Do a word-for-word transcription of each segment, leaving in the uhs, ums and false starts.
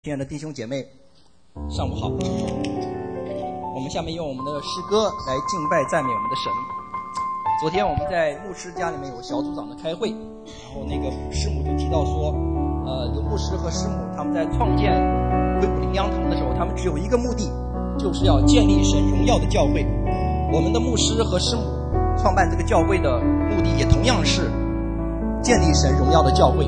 亲爱的弟兄姐妹，上午好。我们下面用我们的诗歌来敬拜赞美我们的神。昨天我们在牧师家里面有小组长的开会，然后那个师母就提到说，呃，有牧师和师母他们在创建恢普灵粮堂的时候，他们只有一个目的，就是要建立神荣耀的教会。我们的牧师和师母创办这个教会的目的也同样是建立神荣耀的教会。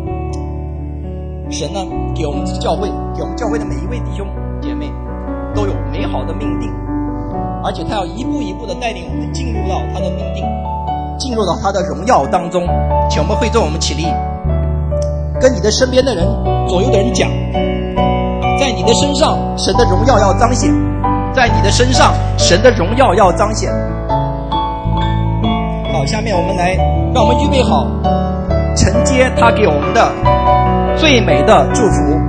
神呢，给我们这个教会，给我们教会的每一位弟兄姐妹都有美好的命定，而且他要一步一步的带领我们进入到他的命定，进入到他的荣耀当中。请我们会众我们起立，跟你的身边的人左右的人讲，在你的身上神的荣耀要彰显，在你的身上神的荣耀要彰显。好，下面我们来，让我们预备好承接他给我们的最美的祝福。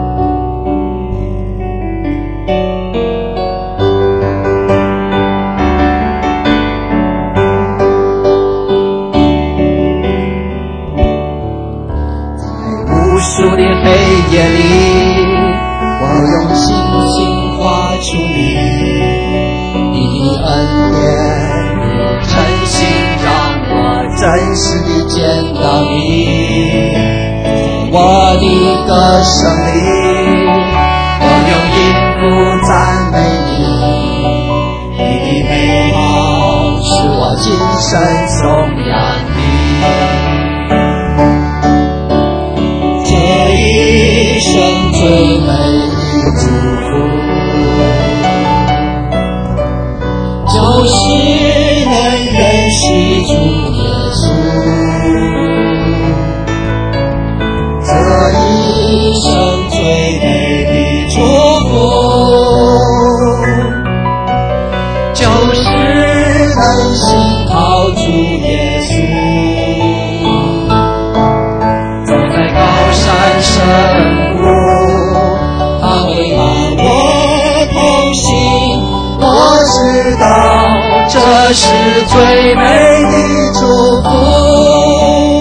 在无数的黑夜里，我用星星画出你，你的恩典，你的诚心让我真实地见到你。我的歌声里，我用音符赞美你，你的美好使我今生颂扬你。这一生最美的祝福，就是能认识主耶稣。这一生最美的祝福，就是能信靠主耶稣。走在高山深谷，他会伴我同行。我知道这是最美的祝福。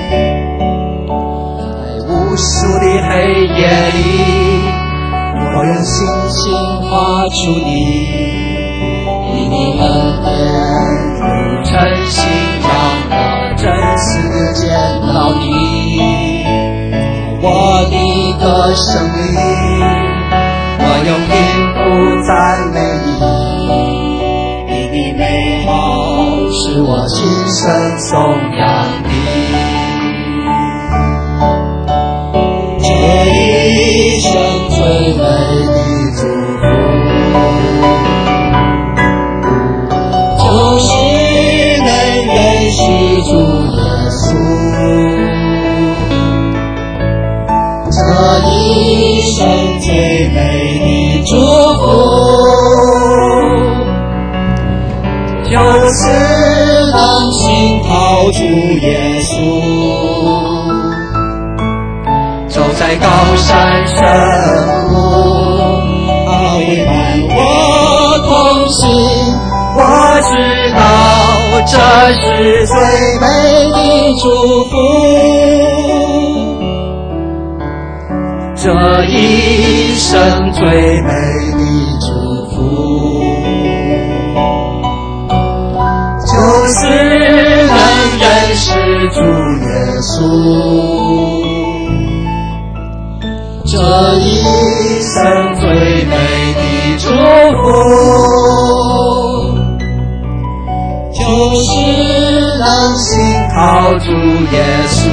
无数的黑夜里，我用星星画出你，你的恩典如晨星，让我真实地见到你。我的歌声里，我用音符赞美你，你的美好使我今生颂扬你。这一生最美的祝福，就是能认识主耶稣。这一生最美的祝福，就是能信靠主耶稣。走在高山深谷，他会伴我同行。我知道这是最美的祝福，这一生最美的祝福，就是能认识主耶稣。这一生最美的祝福，就是能信靠主耶稣。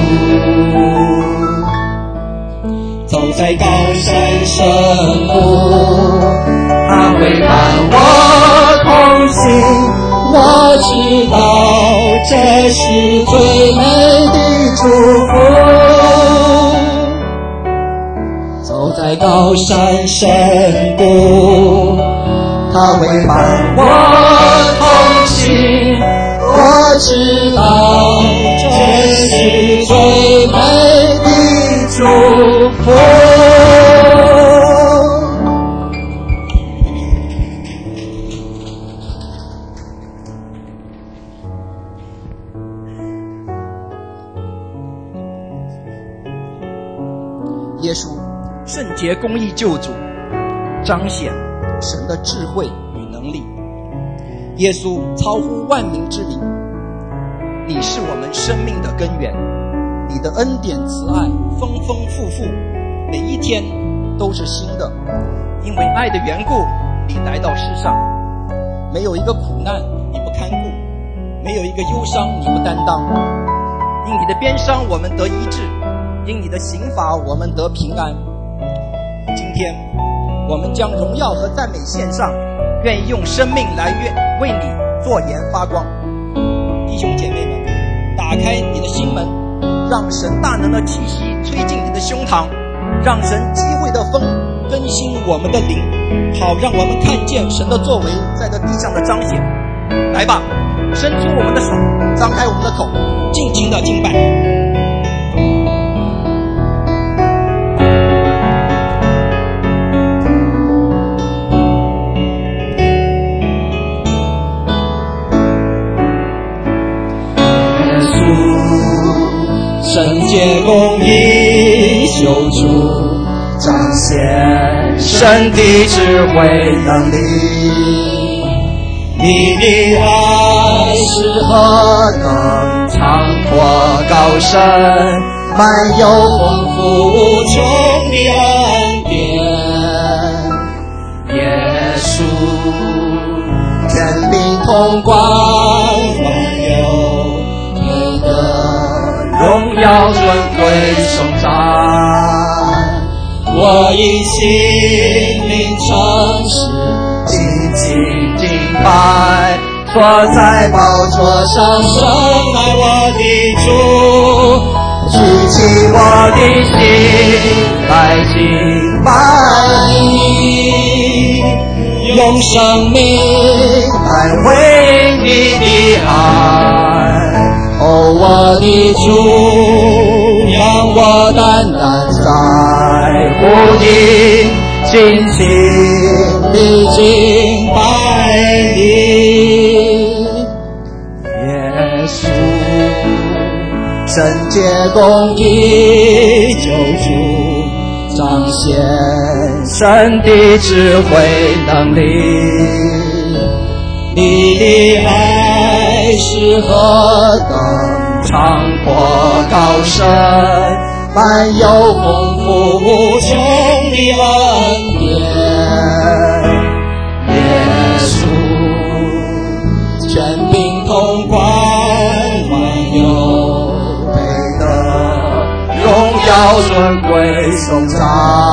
走在高山深谷，他会伴我同行。我知道这是最美的祝福。走在高山深谷，他会伴我同行。我知道这是最美的祝福。 耶稣圣洁别公义救主，彰显神的智慧与能力。耶稣超乎万民之名，你是我们生命的根源，你的恩典慈爱丰丰富富，每一天都是新的。因为爱的缘故，你来到世上，没有一个苦难你不看顾，没有一个忧伤你不担当。因你的鞭伤我们得医治，因你的刑罚我们得平安。今天我们将荣耀和赞美献上，愿意用生命来为你作盐发光。弟兄姐妹们，打开你的心门，让神大能的气息吹进你的胸膛，让神机会的风更新我们的灵，好让我们看见神的作为在这地上的彰显。来吧，伸出我们的手，张开我们的口，尽情的敬拜。 圣洁公义救主，彰显神的智慧能力。你的爱是何等长阔高深，满有丰富无穷的恩典。耶稣天命统管万有，荣耀尊贵颂赞，我以心灵诚实紧紧敬拜，坐在宝座上深爱我的主，举起我的心来敬拜你，用生命来回应你的爱。哦，我的主，让我单单在乎你，尽情地敬拜你。耶稣，圣洁公义救主，彰显神的智慧能力。你的爱是何等长阔高深，满有丰富无穷的恩典。耶稣全并统管万有，配得荣耀尊贵颂赞。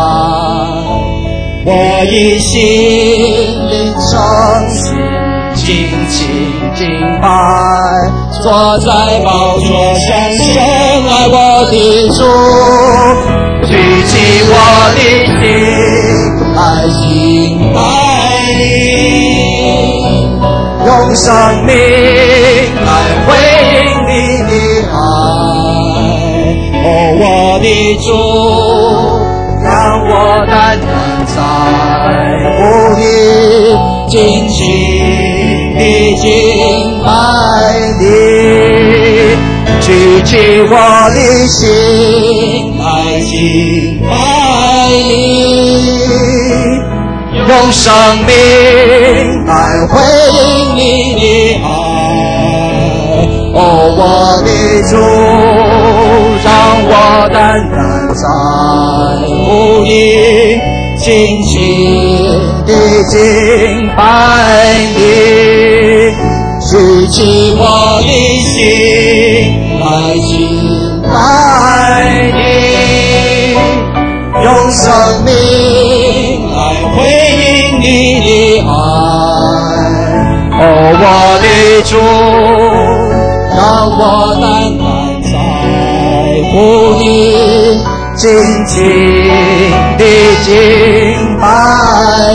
我以心灵诚实尽情敬拜，坐在宝座上深爱我的主，举起我的心来敬拜你，用生命来回应你的爱。哦，我的主，让我单单在乎你，尽情地敬拜你，举起我的心来敬拜你，用生命来回应你的爱。哦，我的主，让我单单在乎你，尽情地敬拜你，举起我的心来敬拜你，用生命来回应你的爱。哦，我的主，让我单单在乎你，尽情地敬拜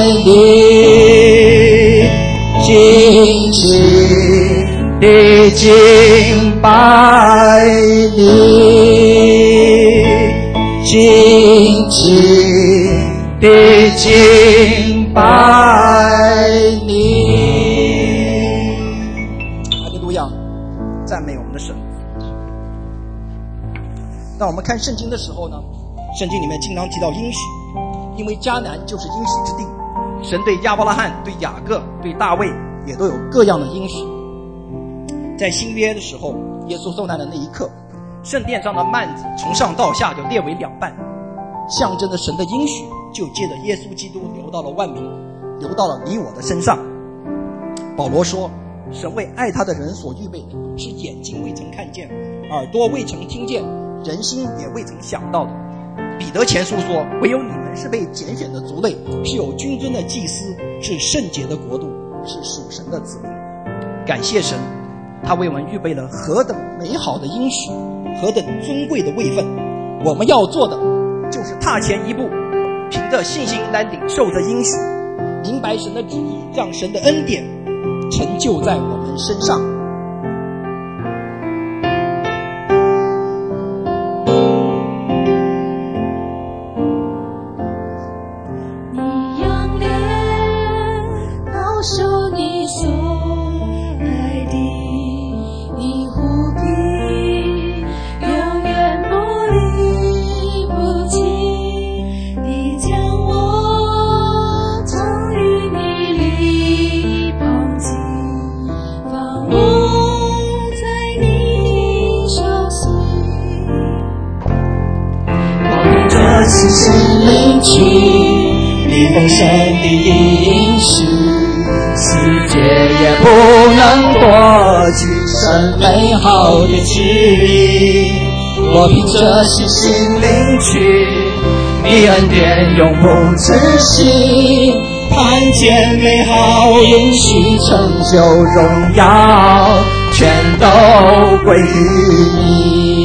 你，尽情地敬拜你，尽情地敬拜你。 哈利路亚，赞美我们的神。当我们看圣经的时候呢，圣经里面经常提到应许， 因为迦南就是应许之地。神对亚伯拉罕、对雅各、对大卫也都有各样的应许。在新约的时候，耶稣受难的那一刻，圣殿上的幔子从上到下就裂为两半，象征着神的应许就借着耶稣基督流到了万民，流到了你我的身上。保罗说，神为爱他的人所预备的，是眼睛未曾看见，耳朵未曾听见，人心也未曾想到的。彼得前书说，唯有你们是被拣选的族类，是有君尊的祭司，是圣洁的国度，是属神的子民。感谢神，他为我们预备了何等美好的应许，何等尊贵的位分。我们要做的就是踏前一步，凭着信心来领受这应许，明白神的旨意，让神的恩典成就在我们身上。 丰盛的应许，世界也不能夺去神美好的旨意。我凭着信心领取你恩典，永不止息，看见美好应许，成就荣耀，全都归于你。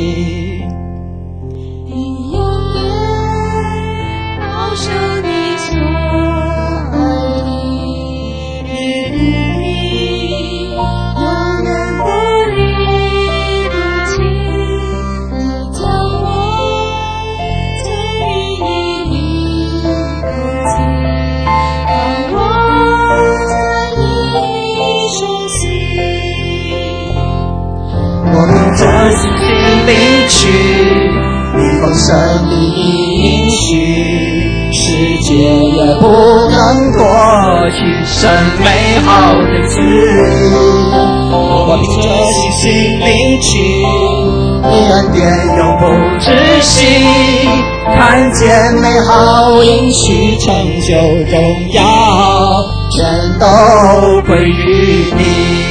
领取你丰盛的应许，世界也不能夺去神美好的旨意。我凭着信心领取你恩典，永不止息，看见美好应许，成就荣耀，全都归于你。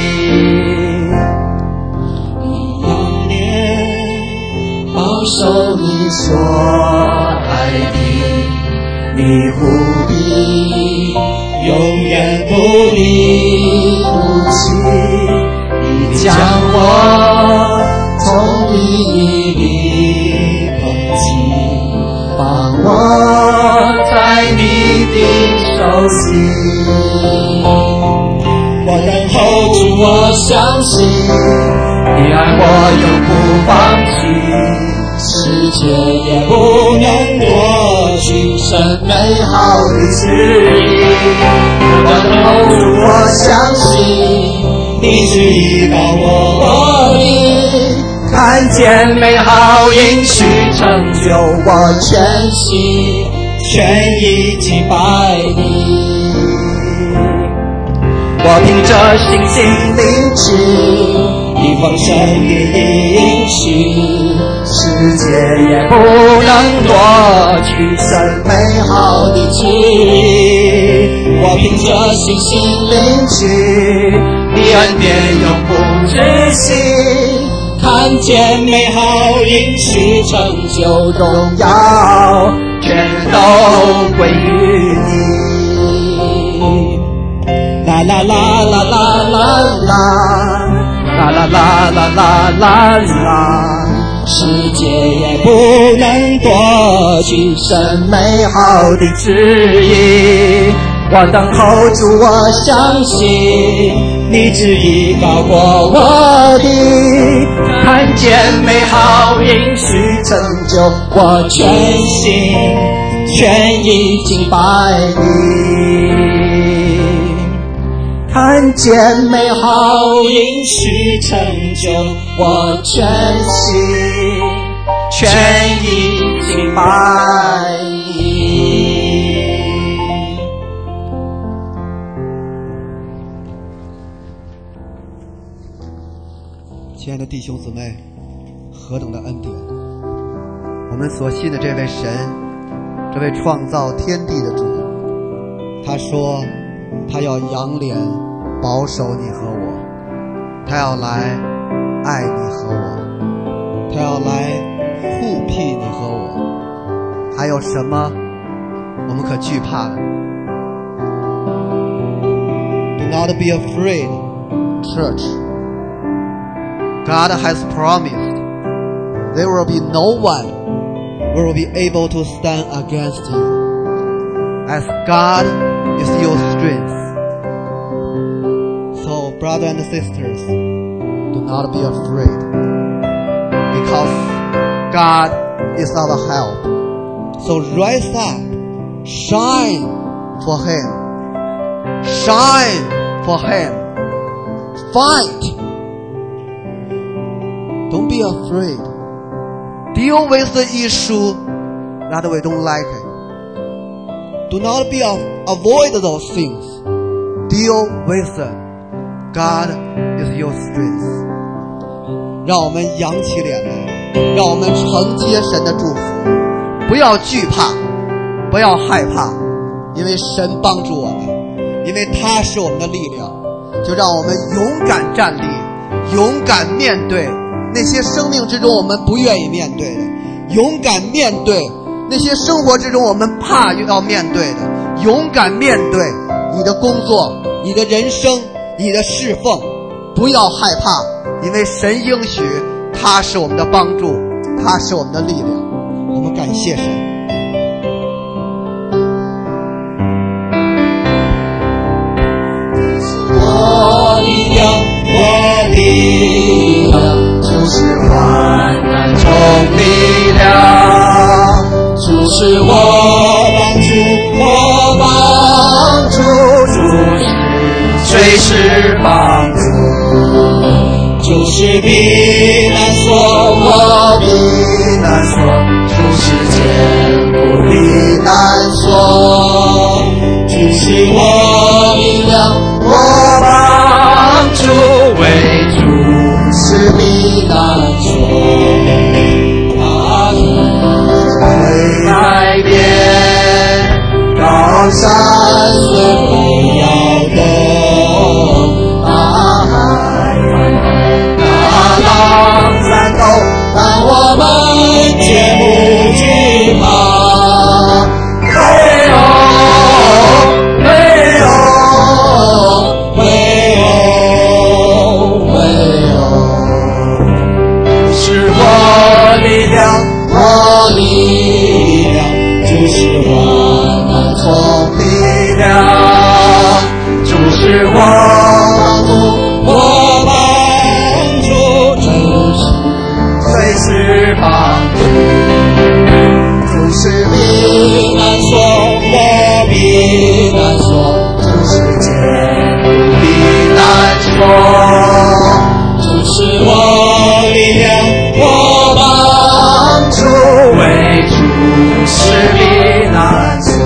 守你所爱的，你不必永远不离不弃，你将我从你里捧起，放我在你的手心。我等候主，我相信你爱我永不放弃，世界也不能夺去神美好的旨意。我等候主，我相信你旨意高过我的，看见美好应许，成就我全心全意敬拜你。我凭着信心领取你丰盛的应许，世界也不能夺去神美好的旨意。我凭着信心领取你恩典，永不止息，看见美好应许，成就荣耀，全都归于你。啦啦啦啦啦啦啦啦啦啦啦啦啦，世界也不能夺去神美好的旨意。我等候主，我相信你旨意高过我的，看见美好应许，成就我全心全意敬拜你。看见美好应许，成就我全心全意敬拜你。 弟兄姊妹何等的恩典。我们所信的这位神，这位创造天地的主，他说他要养脸保守你和我，他要来爱你和我，他要来护庇你和我，还有什么我们可惧怕的？ Do not be afraid, church. God has promised there will be no one who will be able to stand against you, as God is your strength. So, brothers and sisters, do not be afraid, because God is our help. So rise up, shine for Him, shine for Him, fight. Don't be afraid. Deal with the issue that we don't like it. Do not be avoid those things. Deal with them. God is your strength. 让我们扬起脸来，让我们承接神的祝福，不要惧怕，不要害怕，因为神帮助我们，因为他是我们的力量。就让我们勇敢站立，勇敢面对那些生命之中我们不愿意面对的，勇敢面对那些生活之中我们怕要面对的，勇敢面对你的工作，你的人生，你的侍奉，不要害怕，因为神应许他是我们的帮助，他是我们的力量。我们感谢神。 我力量，我力量，就是患难中力量，就是我帮助，我帮助，就是随时帮助，就是避难所，我避难所，就是坚固避难所，就是我力量。我帮助为主是避难所，他会改变，高山虽会摇动，大海翻腾，大浪翻斗，但我们绝不惧怕。我力量就是患难中力量，就是我帮助，我帮助，就是随时帮助，就是避难所，我避难所，就是坚固避难所，就是我力量，我帮助为主是避难所，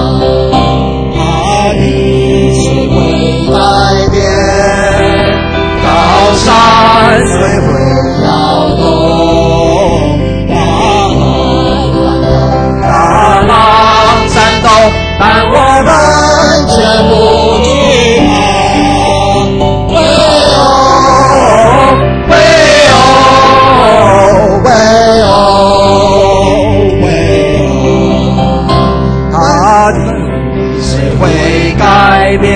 他的虽会改变，高山虽会摇动，大海翻腾，大浪战斗，但我们绝不惧怕。唯有，唯有，唯有。会改变，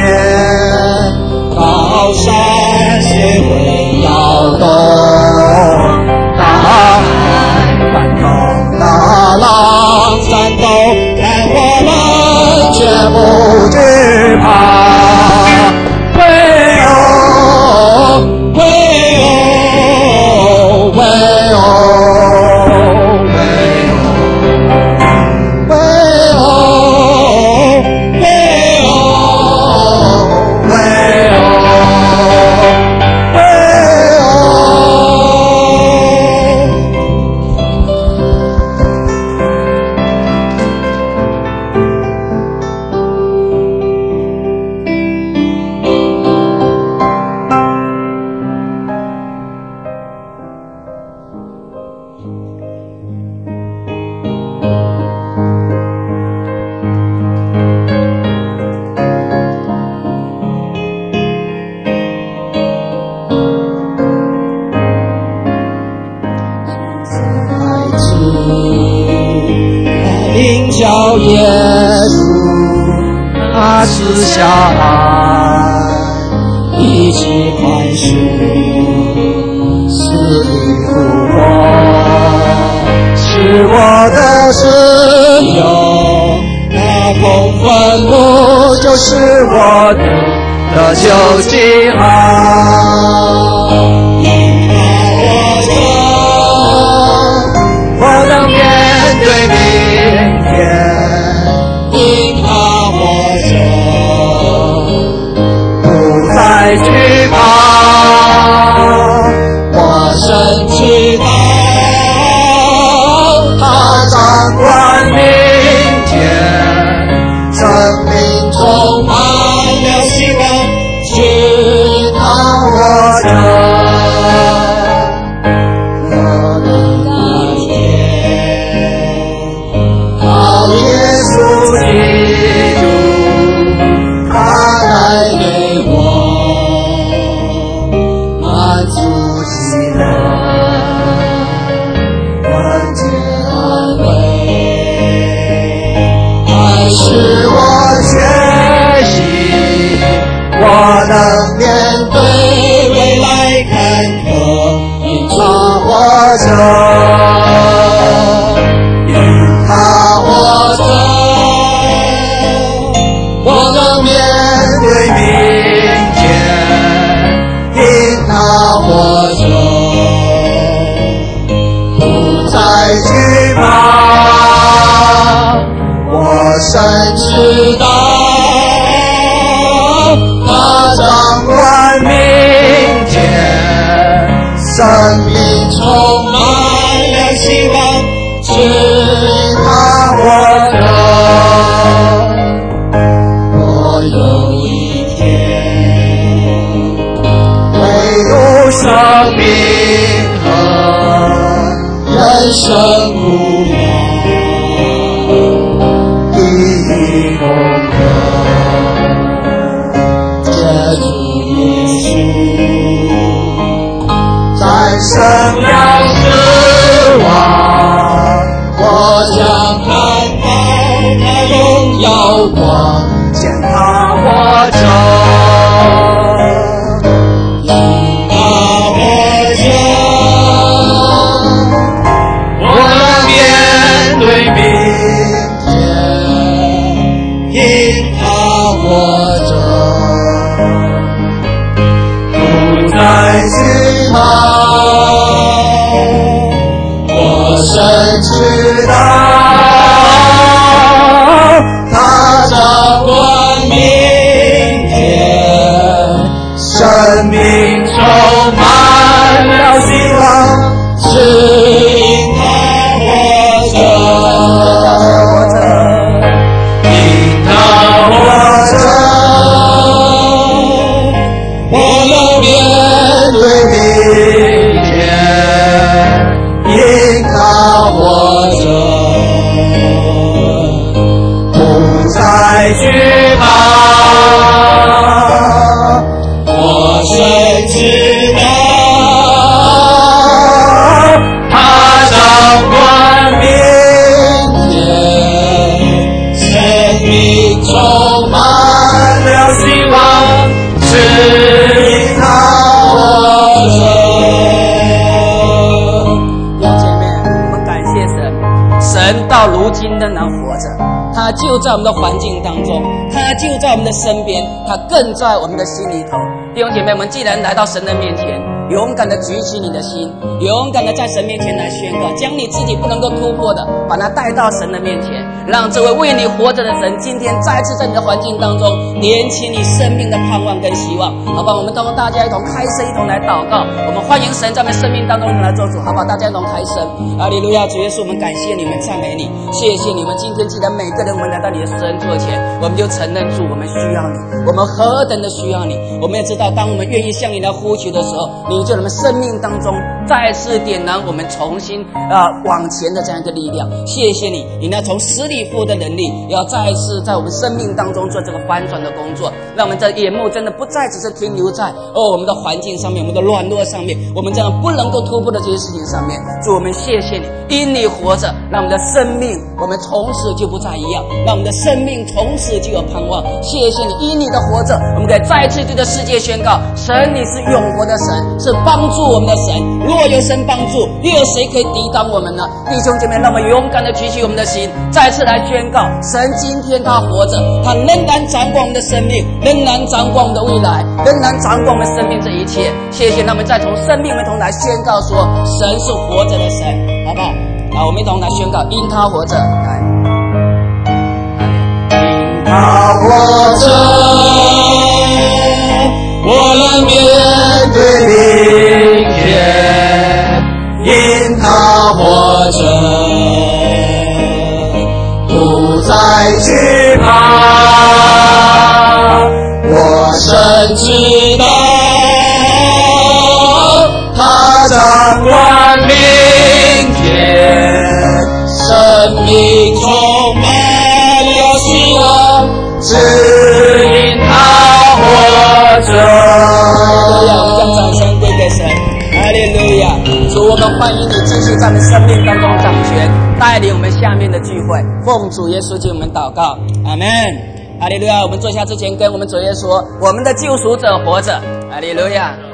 高山谁会摇动，大海翻腾，大浪战斗，但我们绝不惧怕。唯有，唯有，唯有，唯有，唯有。 赐下爱，一起宽恕，死里复活，是我的自由。那公坟墓就是我的的究竟爱。因他我走，我能面对明天。因他我走，不再惧怕。我深知道，他掌管明天，生命充满了希望，是他我走。我的那天，靠耶稣基督，他来给我满足喜乐，完全安慰。爱使我确信，我能面对未来坎坷，因他我走，因他我走，我能面对明天，因他我走，不再惧怕。我深知道，他掌管明天，生命充满了希望，是因他我走。我有一天会有生命和人生不了一同的接住耶稣，战胜了死亡，我将看到那荣耀光，见他我走，因他我走，我能面对明天，因他我走，不再惧怕。我深知道，他掌管明天，生命充满了希望，是因他我走，因他我走，我能面对明天，因他我走，不再惧怕。我深知道，他掌管明天，生命充满了希望，是因他我走。 弟兄姐妹，我们感谢神，神到如今仍然活着，他就在我们的环境当中，他就在我们的身边，他更在我们的心里头。弟兄姐妹，我们既然来到神的面前，勇敢的举起你的心，勇敢的在神面前来宣告，将你自己不能够突破的，把它带到神的面前，让这位为你活着的神，今天再次在你的环境当中连起你生命的盼望跟希望，好吧？我们当大家一同开声，一同来祷告，我们欢迎神在我们生命当中来做主，好吧？大家一同开声，哈利路亚！主耶稣，我们感谢你们，赞美你，谢谢你们。今天既然每个人我们来到你的施恩座前，我们就承认主，我们需要你，我们何等的需要你。我们也知道，当我们愿意向你来呼求的时候，你就我们生命当中再次点燃我们重新呃往前的这样一个力量。谢谢你，你呢从死里复活的能力，要再一次在我们生命当中做这个翻转的工作，让我们的眼目真的不再只是停留在哦我们的环境上面，我们的软弱上面，我们这样不能够突破的这些事情上面。主，我们谢谢你，因你活着，让我们的生命我们从此就不再一样，让我们的生命从此就有盼望。谢谢你，因你的活着，我们可以再次对这世界宣告，神你是永活的神，是帮助我们的神。若有神帮助，又有谁可以抵挡我们呢？弟兄姐妹，让我们勇敢的举起我们的心，再次来宣告，神今天他活着，他仍然掌管我们的生命，仍然掌管我们的未来，仍然掌管我们生命这一切。谢谢，让我们再从生命一同来宣告说，神是活着的神，好不好？好，我们一同来宣告，因他活着，来，因他活着，我能面对明天，因他活着，不再惧怕，我深知道他掌管明天，生命充满了希望，只因他活着。 哈利路亚，我们将掌声归给神。哈利路亚，主，我们欢迎你继续在我们生命当中掌权，带领我们下面的聚会。奉主耶稣基督我们祷告，阿们。哈利路亚，我们坐下之前跟我们主耶稣说，我们的救赎者活着。哈利路亚。